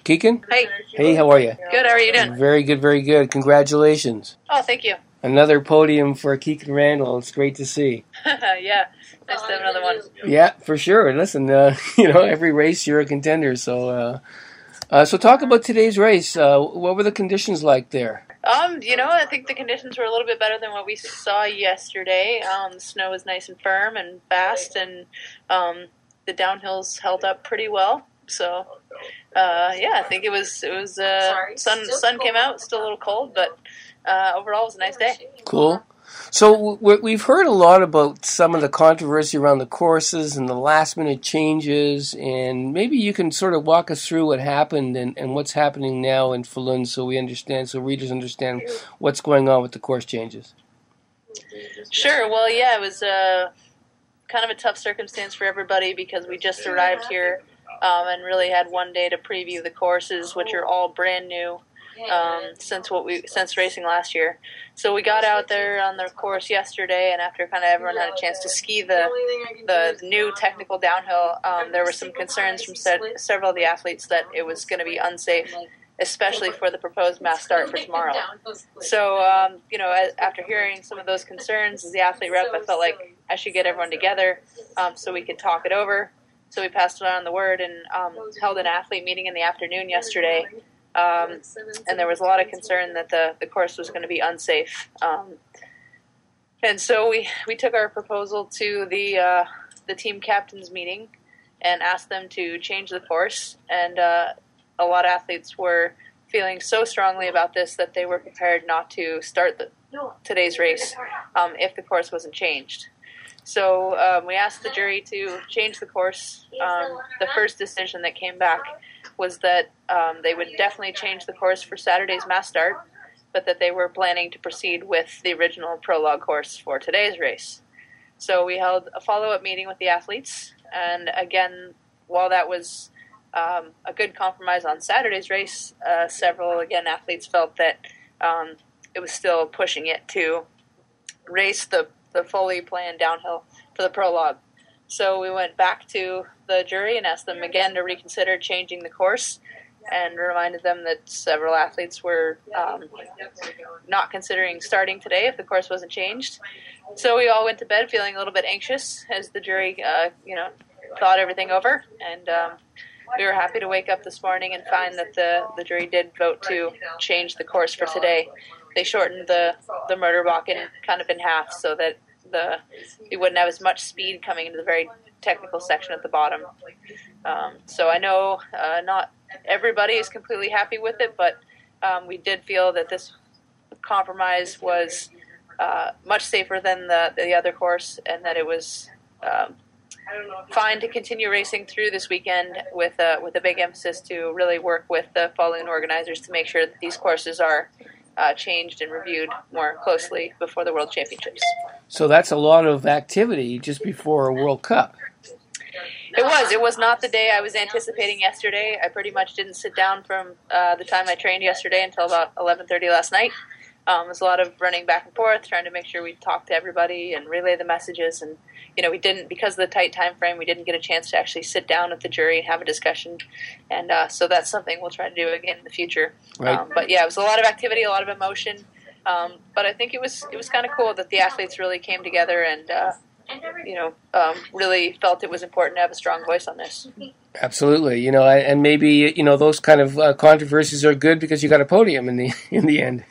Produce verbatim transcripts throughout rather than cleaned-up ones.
Keegan? Hey. Hey, how are you? Good, how are you doing? Very good, very good. Congratulations. Oh, thank you. Another podium for Keegan Randall. It's great to see. Yeah, nice to have another one. Yeah, for sure. Listen, uh, you know, every race you're a contender. So, uh, uh, so talk about today's race. Uh, what were the conditions like there? Um, you know, I think the conditions were a little bit better than what we saw yesterday. Um, the snow was nice and firm and fast, and um, the downhills held up pretty well. So, uh, yeah, I think it was it was uh, sun sun came out, still a little cold, but uh, overall it was a nice day. Cool. So we've heard a lot about some of the controversy around the courses and the last-minute changes, and maybe you can sort of walk us through what happened and, and what's happening now in Falun so we understand, so readers understand what's going on with the course changes. Sure. Well, yeah, it was uh, kind of a tough circumstance for everybody because we just arrived here um, and really had one day to preview the courses, which are all brand new. Um, since what we since racing last year, so we got out there on the course yesterday, and after kind of everyone had a chance to ski the the new technical downhill, um, there were some concerns from se- several of the athletes that it was going to be unsafe, especially for the proposed mass start for tomorrow. So um, you know, after hearing some of those concerns, as the athlete rep, I felt like I should get everyone together um, so we could talk it over. So we passed on the word and um, held an athlete meeting in the afternoon yesterday. Um, and there was a lot of concern that the, the course was going to be unsafe. Um, and so we, we took our proposal to the uh, the team captains meeting and asked them to change the course. And uh, a lot of athletes were feeling so strongly about this that they were prepared not to start the, today's race um, if the course wasn't changed. So um, we asked the jury to change the course. Um, the first decision that came back was that um, they would definitely change the course for Saturday's mass start, but that they were planning to proceed with the original prologue course for today's race. So we held a follow-up meeting with the athletes, and again, while that was um, a good compromise on Saturday's race, uh, several, again, athletes felt that um, it was still pushing it to race the, the fully planned downhill for the prologue. So we went back to the jury and asked them again to reconsider changing the course, and reminded them that several athletes were um, not considering starting today if the course wasn't changed. So we all went to bed feeling a little bit anxious as the jury, uh, you know, thought everything over, and um, we were happy to wake up this morning and find that the, the jury did vote to change the course for today. They shortened the the Mörderbacken kind of in half so that the you wouldn't have as much speed coming into the very technical section at the bottom. Um, so I know uh, not everybody is completely happy with it, but um, we did feel that this compromise was uh, much safer than the, the other course, and that it was um, fine to continue racing through this weekend with a, with a big emphasis to really work with the Falun organizers to make sure that these courses are Uh, changed and reviewed more closely before the World Championships. So that's a lot of activity just before a World Cup. It was. It was not the day I was anticipating yesterday. I pretty much didn't sit down from uh, the time I trained yesterday until about eleven thirty last night. Um, there's a lot of running back and forth, trying to make sure we talk to everybody and relay the messages. And, you know, we didn't, because of the tight time frame, we didn't get a chance to actually sit down with the jury and have a discussion. And uh, so that's something we'll try to do again in the future. Right. Um, but, yeah, it was a lot of activity, a lot of emotion. Um, but I think it was it was kind of cool that the athletes really came together and, uh, you know, um, really felt it was important to have a strong voice on this. Absolutely. You know, and maybe, you know, those kind of uh, controversies are good because you got a podium in the in the end.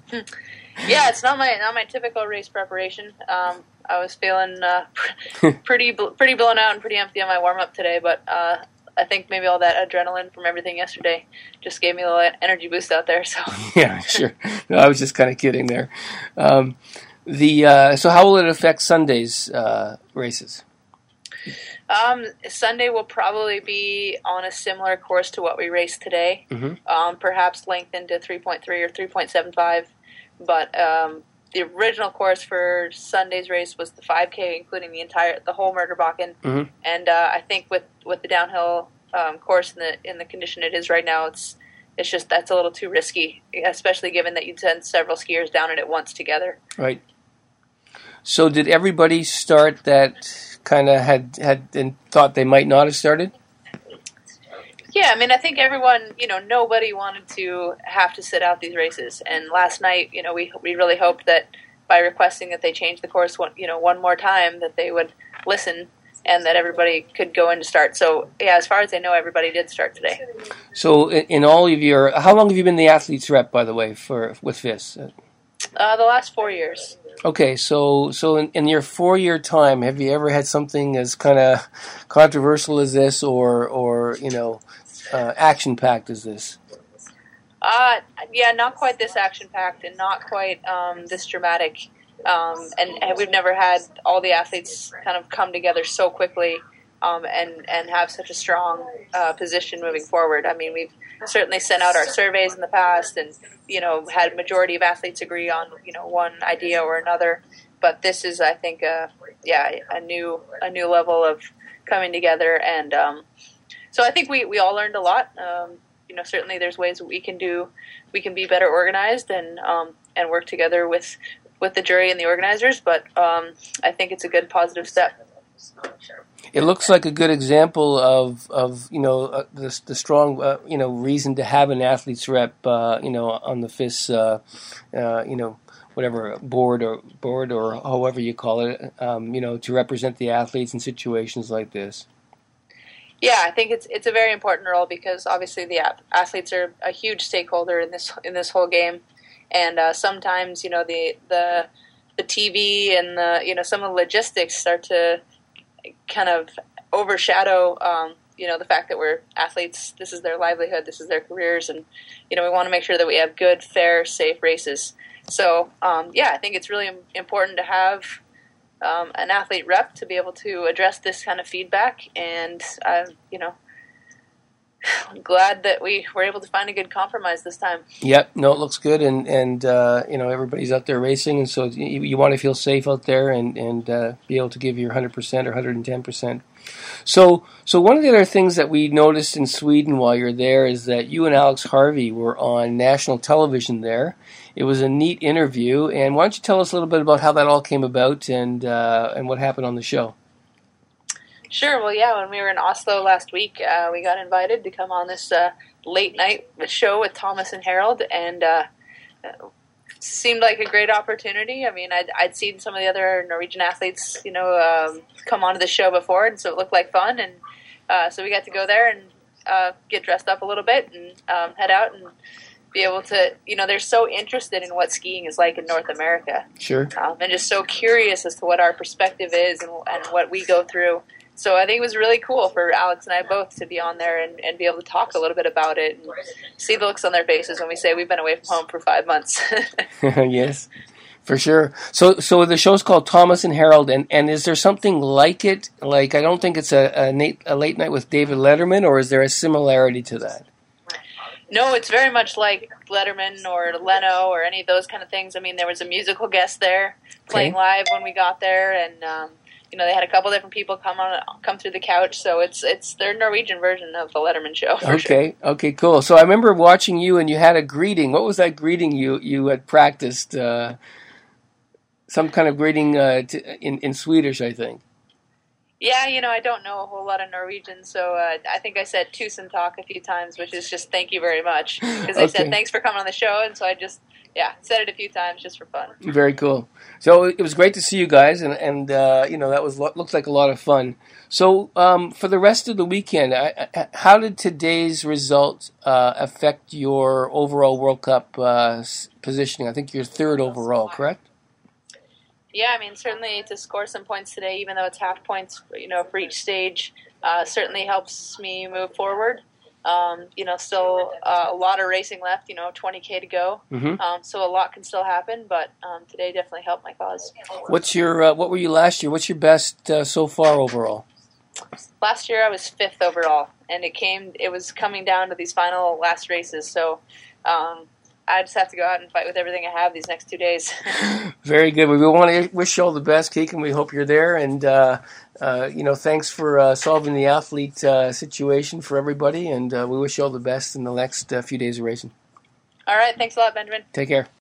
Yeah, it's not my not my typical race preparation. Um, I was feeling uh, pretty pretty blown out and pretty empty on my warm up today, but uh, I think maybe all that adrenaline from everything yesterday just gave me a little energy boost out there. So yeah, sure. No, I was just kind of kidding there. Um, the uh, so how will it affect Sunday's uh, races? Um, Sunday will probably be on a similar course to what we raced today, mm-hmm. um, perhaps lengthened to three point three or three point seven five. But um, the original course for Sunday's race was the five K, including the entire the whole Mörderbacken. Mm-hmm. And uh, I think with, with the downhill um, course in the in the condition it is right now, it's it's just that's a little too risky, especially given that you'd send several skiers down it at once together. Right. So did everybody start that kind of had had and thought they might not have started? Yeah, I mean, I think everyone, you know, nobody wanted to have to sit out these races. And last night, you know, we we really hoped that by requesting that they change the course, one, you know, one more time, that they would listen and that everybody could go in to start. So, yeah, as far as I know, everybody did start today. So, in, in all of your, how long have you been the athletes rep, by the way, for with F I S? Uh, the last four years. Okay, so so in, in your four-year time, have you ever had something as kind of controversial as this, or or you know, uh, action-packed as this? Uh, yeah, not quite this action-packed and not quite um, this dramatic. Um, and, and we've never had all the athletes kind of come together so quickly um, and, and have such a strong uh, position moving forward. I mean, we've certainly sent out our surveys in the past and, you know, had a majority of athletes agree on, you know, one idea or another. But this is, I think, a, yeah, a new a new level of coming together. And um, so I think we, we all learned a lot. Um, you know, certainly there's ways that we can do, we can be better organized and um, and work together with with the jury and the organizers, but um, I think it's a good positive step. It looks like a good example of, of you know, uh, the, the strong, uh, you know, reason to have an athlete's rep, uh, you know, on the F I S, uh, uh, you know, whatever, board or board or however you call it, um, you know, to represent the athletes in situations like this. Yeah, I think it's it's a very important role because obviously the athletes are a huge stakeholder in this in this whole game. And uh, sometimes, you know, the, the the T V and the, you know, some of the logistics start to kind of overshadow, um, you know, the fact that we're athletes. This is their livelihood. This is their careers. And, you know, we want to make sure that we have good, fair, safe races. So, um, yeah, I think it's really important to have um, an athlete rep to be able to address this kind of feedback. And, uh, you know, I'm glad that we were able to find a good compromise this time. Yep, no, it looks good, and and uh, you know, everybody's out there racing, and so you, you want to feel safe out there and and uh, be able to give your one hundred percent or one hundred ten percent. So so one of the other things that we noticed in Sweden while you're there is that you and Alex Harvey were on national television there. It was a neat interview, and why don't you tell us a little bit about how that all came about and uh, and what happened on the show? Sure. Well, yeah, when we were in Oslo last week, uh, we got invited to come on this uh, late night show with Thomas and Harold, and uh, seemed like a great opportunity. I mean, I'd, I'd seen some of the other Norwegian athletes, you know, um, come onto the show before, and so it looked like fun. And uh, so we got to go there and uh, get dressed up a little bit and um, head out and be able to, you know, they're so interested in what skiing is like in North America. Sure. Um, and just so curious as to what our perspective is and, and what we go through. So I think it was really cool for Alex and I both to be on there and, and be able to talk a little bit about it and see the looks on their faces when we say we've been away from home for five months. Yes, for sure. So so the show's called Thomas and Harold, and, and is there something like it? Like, I don't think it's a, a, late, a late night with David Letterman, or is there a similarity to that? No, it's very much like Letterman or Leno or any of those kind of things. I mean, there was a musical guest there playing Okay. live when we got there, and um, you know, they had a couple different people come on, come through the couch. So it's it's their Norwegian version of the Letterman show. For Okay, sure. okay, cool. So I remember watching you, and you had a greeting. What was that greeting you you had practiced? Uh, some kind of greeting uh, to, in in Swedish, I think. Yeah, you know, I don't know a whole lot of Norwegian, so uh, I think I said tusen takk a few times, which is just thank you very much. Because they Okay. said thanks for coming on the show, and so I just, yeah, said it a few times just for fun. Very cool. So it was great to see you guys, and and uh, you know, that was looks like a lot of fun. So um, for the rest of the weekend, I, I, how did today's result uh, affect your overall World Cup uh, positioning? I think you're third overall, correct? Yeah, I mean, certainly to score some points today, even though it's half points, you know, for each stage, uh, certainly helps me move forward. Um, you know, still uh, a lot of racing left, you know, twenty K to go. Mm-hmm. Um, so a lot can still happen, but um, today definitely helped my cause. What's your uh, what were you last year? What's your best uh, so far overall? Last year I was fifth overall, and it came. It was coming down to these final last races, so um, I just have to go out and fight with everything I have these next two days. Very good. We want to wish you all the best, Keegan. We hope you're there, and uh, uh, you know, thanks for uh, solving the athlete uh, situation for everybody, and uh, we wish you all the best in the next uh, few days of racing. All right, thanks a lot, Benjamin. Take care.